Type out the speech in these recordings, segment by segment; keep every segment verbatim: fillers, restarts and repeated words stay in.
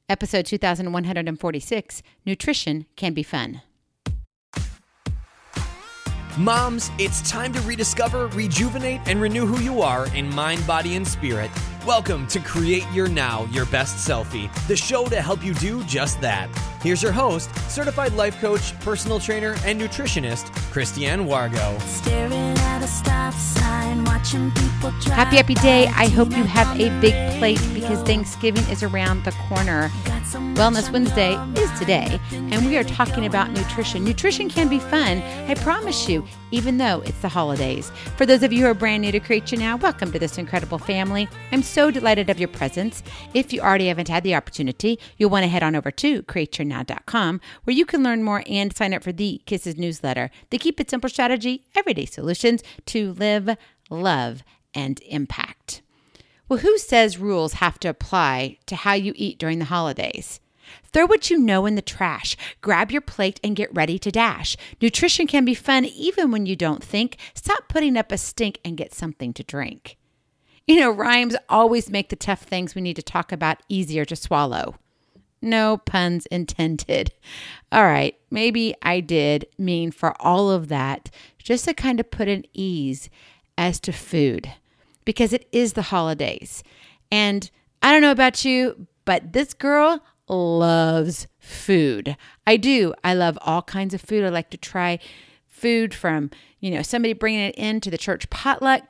Episode two thousand one hundred forty-six, Nutrition Can Be Fun. Moms, it's time to rediscover, rejuvenate, and renew who you are in mind, body, and spirit. Welcome to Create Your Now, Your Best Selfie, the show to help you do just that. Here's your host, certified life coach, personal trainer, and nutritionist, Christiane Wargo. Staring at a stop sign, watching people drive. Happy, happy day. I hope you have a big plate because Thanksgiving is around the corner. Wellness Wednesday is today, and we are talking about nutrition. Nutrition can be fun, I promise you, even though it's the holidays. For those of you who are brand new to Create Your Now, welcome to this incredible family. I'm so delighted of your presence. If you already haven't had the opportunity, you'll want to head on over to create your now dot com, where you can learn more and sign up for the Kisses newsletter, the Keep It Simple strategy, everyday solutions to live, love, and impact. Well, who says rules have to apply to how you eat during the holidays? Throw what you know in the trash. Grab your plate and get ready to dash. Nutrition can be fun even when you don't think. Stop putting up a stink and get something to drink. You know, rhymes always make the tough things we need to talk about easier to swallow. No puns intended. All right, maybe I did mean for all of that just to kind of put an ease as to food, because it is the holidays. And I don't know about you, but this girl loves food. I do. I love all kinds of food. I like to try food from, you know, somebody bringing it into the church potluck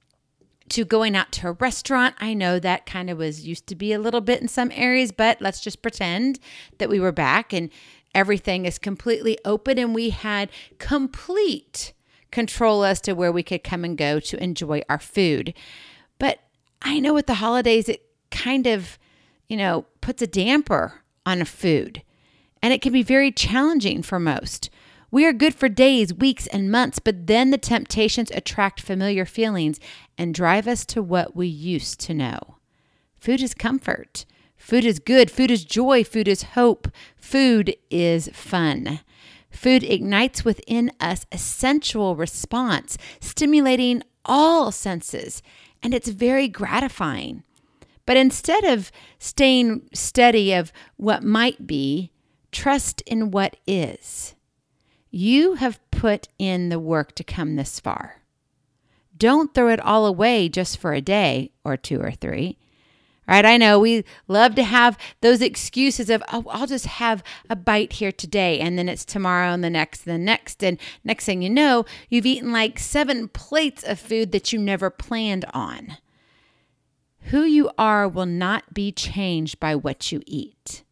to going out to a restaurant. I know that kind of was used to be a little bit in some areas, but let's just pretend that we were back and everything is completely open and we had complete control as to where we could come and go to enjoy our food. But I know with the holidays, it kind of, you know, puts a damper on a food, and it can be very challenging for most. We are good for days, weeks, and months, but then the temptations attract familiar feelings and drive us to what we used to know. Food is comfort. Food is good. Food is joy. Food is hope. Food is fun. Food ignites within us a sensual response, stimulating all senses, and it's very gratifying. But instead of staying steady of what might be, trust in what is. You have put in the work to come this far. Don't throw it all away just for a day or two or three. Right? I know we love to have those excuses of, oh, I'll just have a bite here today, and then it's tomorrow and the next and the next. And next thing you know, you've eaten like seven plates of food that you never planned on. Who you are will not be changed by what you eat.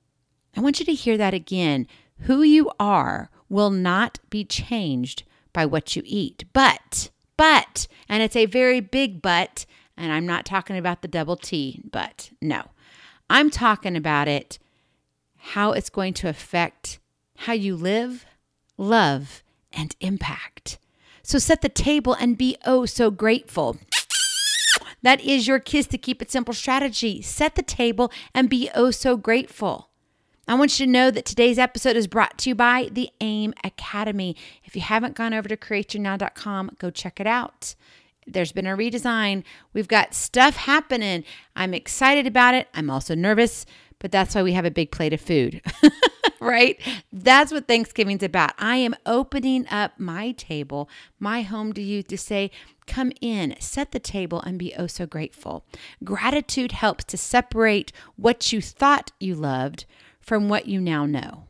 I want you to hear that again. Who you are will not be changed by what you eat. But, but, and it's a very big but, and I'm not talking about the double T, but no. I'm talking about it, how it's going to affect how you live, love, and impact. So set the table and be oh so grateful. That is your Kiss to Keep It Simple strategy. Set the table and be oh so grateful. I want you to know that today's episode is brought to you by the AIM Academy. If you haven't gone over to create your now dot com, go check it out. There's been a redesign. We've got stuff happening. I'm excited about it. I'm also nervous, but that's why we have a big plate of food, right? That's what Thanksgiving's about. I am opening up my table, my home to you to say, come in, set the table, and be oh so grateful. Gratitude helps to separate what you thought you loved from what you now know.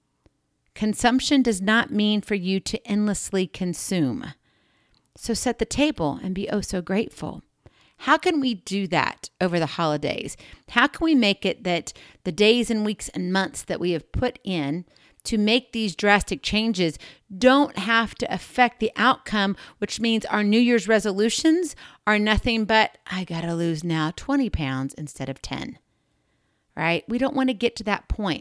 Consumption does not mean for you to endlessly consume. So set the table and be oh so grateful. How can we do that over the holidays? How can we make it that the days and weeks and months that we have put in to make these drastic changes don't have to affect the outcome, which means our New Year's resolutions are nothing but, I gotta lose now twenty pounds instead of ten, right? We don't want to get to that point.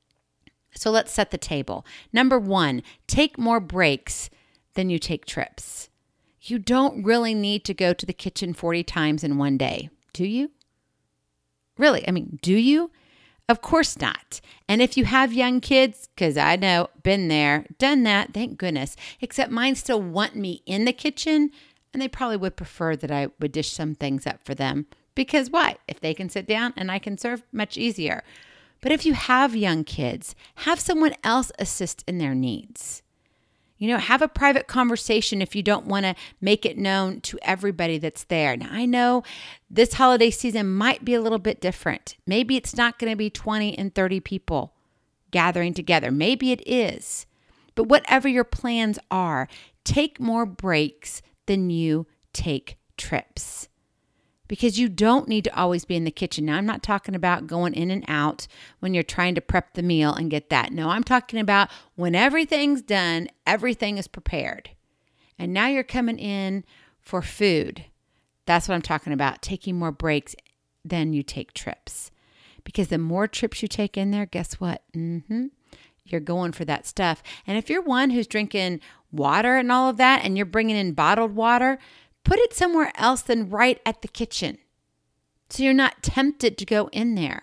So let's set the table. Number one, take more breaks than you take trips. You don't really need to go to the kitchen forty times in one day, do you? Really? I mean, do you? Of course not. And if you have young kids, because I know, been there, done that, thank goodness, except mine still want me in the kitchen, and they probably would prefer that I would dish some things up for them. Because why? If they can sit down and I can serve, much easier. But if you have young kids, have someone else assist in their needs. You know, have a private conversation if you don't want to make it known to everybody that's there. Now, I know this holiday season might be a little bit different. Maybe it's not going to be twenty and thirty people gathering together. Maybe it is. But whatever your plans are, take more breaks than you take trips. Because you don't need to always be in the kitchen. Now, I'm not talking about going in and out when you're trying to prep the meal and get that. No, I'm talking about when everything's done, everything is prepared. And now you're coming in for food. That's what I'm talking about, taking more breaks than you take trips. Because the more trips you take in there, guess what? Mm-hmm. You're going for that stuff. And if you're one who's drinking water and all of that, and you're bringing in bottled water, put it somewhere else than right at the kitchen, so you're not tempted to go in there.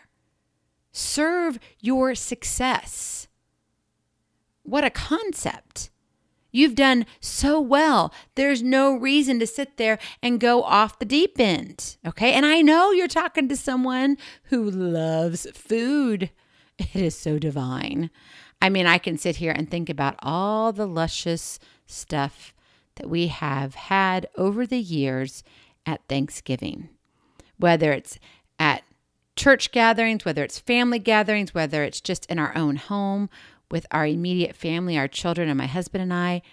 Serve your success. What a concept. You've done so well. There's no reason to sit there and go off the deep end, okay? And I know you're talking to someone who loves food. It is so divine. I mean, I can sit here and think about all the luscious stuff that we have had over the years at Thanksgiving, whether it's at church gatherings, whether it's family gatherings, whether it's just in our own home with our immediate family, our children and my husband and I.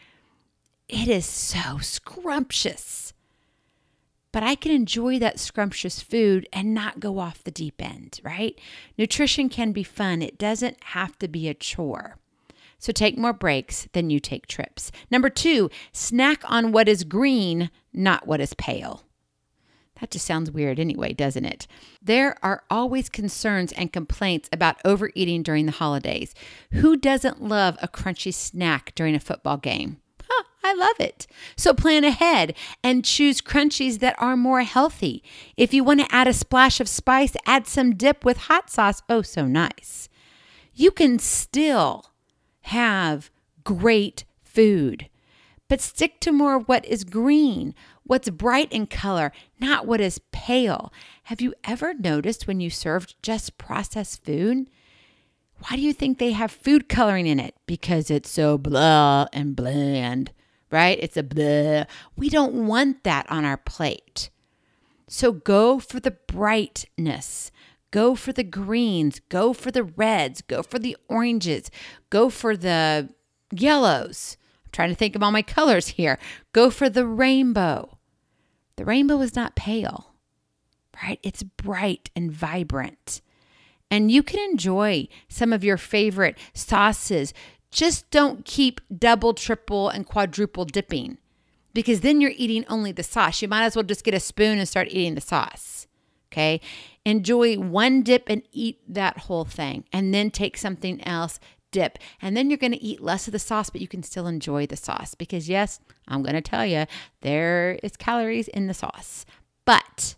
It is so scrumptious. But I can enjoy that scrumptious food and not go off the deep end, right? Nutrition can be fun. It doesn't have to be a chore. So take more breaks than you take trips. Number two, snack on what is green, not what is pale. That just sounds weird anyway, doesn't it? There are always concerns and complaints about overeating during the holidays. Who doesn't love a crunchy snack during a football game? Huh, I love it. So plan ahead and choose crunchies that are more healthy. If you want to add a splash of spice, add some dip with hot sauce. Oh, so nice. You can still have great food, but stick to more of what is green, what's bright in color, not what is pale. Have you ever noticed when you served just processed food? Why do you think they have food coloring in it? Because it's so blah and bland, right? It's a blah. We don't want that on our plate. So go for the brightness. Go for the greens, go for the reds, go for the oranges, go for the yellows. I'm trying to think of all my colors here. Go for the rainbow. The rainbow is not pale, right? It's bright and vibrant. And you can enjoy some of your favorite sauces. Just don't keep double, triple, and quadruple dipping, because then you're eating only the sauce. You might as well just get a spoon and start eating the sauce. Okay, enjoy one dip and eat that whole thing, and then take something else, dip, and then you're going to eat less of the sauce, but you can still enjoy the sauce, because yes, I'm going to tell you, there is calories in the sauce. But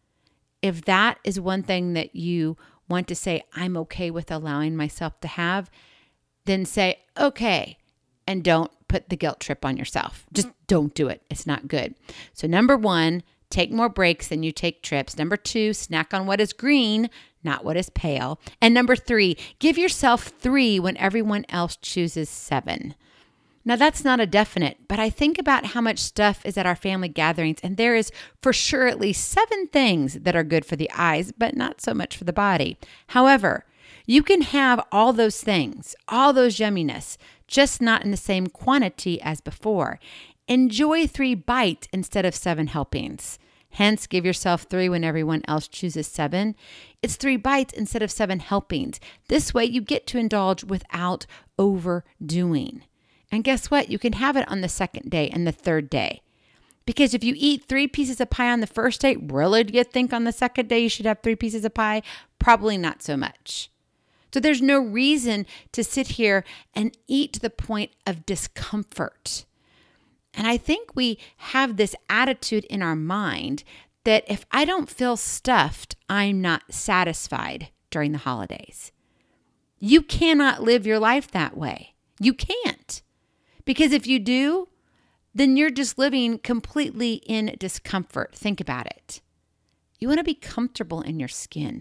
if that is one thing that you want to say, I'm okay with allowing myself to have, then say, okay, and don't put the guilt trip on yourself. Just don't do it. It's not good. So number one, take more breaks than you take trips. Number two, snack on what is green, not what is pale. And number three, give yourself three when everyone else chooses seven. Now, that's not a definite, but I think about how much stuff is at our family gatherings, and there is for sure at least seven things that are good for the eyes, but not so much for the body. However, you can have all those things, all those yumminess, just not in the same quantity as before. Enjoy three bites instead of seven helpings. Hence, give yourself three when everyone else chooses seven. It's three bites instead of seven helpings. This way, you get to indulge without overdoing. And guess what? You can have it on the second day and the third day. Because if you eat three pieces of pie on the first day, really do you think on the second day you should have three pieces of pie? Probably not so much. So there's no reason to sit here and eat to the point of discomfort. And I think we have this attitude in our mind that if I don't feel stuffed, I'm not satisfied during the holidays. You cannot live your life that way. You can't. Because if you do, then you're just living completely in discomfort. Think about it. You want to be comfortable in your skin.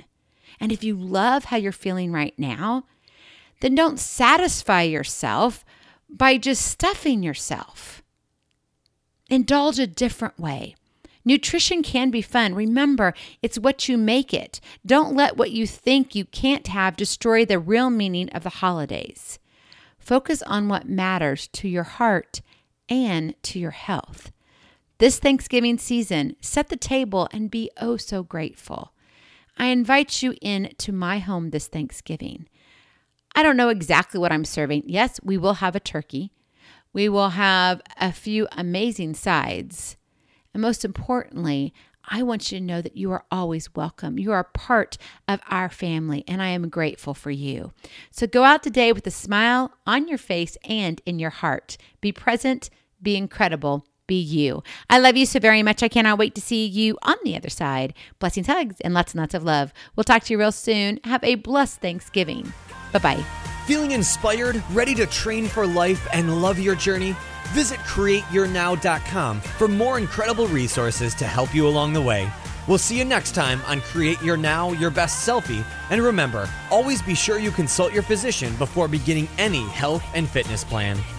And if you love how you're feeling right now, then don't satisfy yourself by just stuffing yourself. Indulge a different way. Nutrition can be fun. Remember, it's what you make it. Don't let what you think you can't have destroy the real meaning of the holidays. Focus on what matters to your heart and to your health. This Thanksgiving season, set the table and be oh so grateful. I invite you in to my home this Thanksgiving. I don't know exactly what I'm serving. Yes, we will have a turkey. We will have a few amazing sides. And most importantly, I want you to know that you are always welcome. You are part of our family, and I am grateful for you. So go out today with a smile on your face and in your heart. Be present, be incredible, be you. I love you so very much. I cannot wait to see you on the other side. Blessings, hugs, and lots and lots of love. We'll talk to you real soon. Have a blessed Thanksgiving. Bye-bye. Feeling inspired, ready to train for life, and love your journey? Visit create your now dot com for more incredible resources to help you along the way. We'll see you next time on Create Your Now, Your Best Selfie. And remember, always be sure you consult your physician before beginning any health and fitness plan.